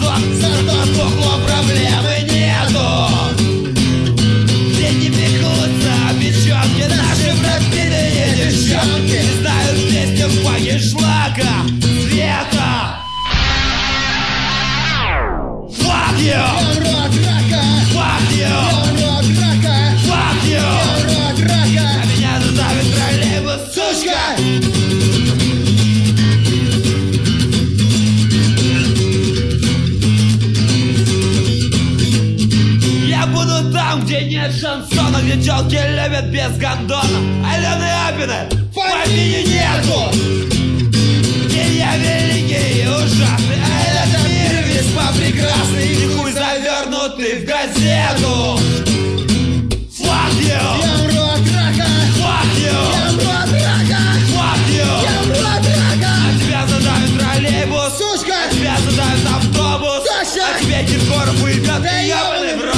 сортов, бухло проблемы нету. Где не пекутся печенки, наши пропитые девчонки не знают песню фаги шлака света. Fuck you! Fuck you! Fuck you! А меня задавит троллейбус, сучка! Я буду там, где нет шансона, где тёлки любят без гондона. Алены Апины фамилии нету. Где я великий и ужасный, а этот мир весьма прекрасный и хуй завернутый в газету. Fuck you! Fuck you! Fuck you! А тебя задавит троллейбус, а тебя задавит автобус, а тебе Киркоров уебет, ебаный в рот.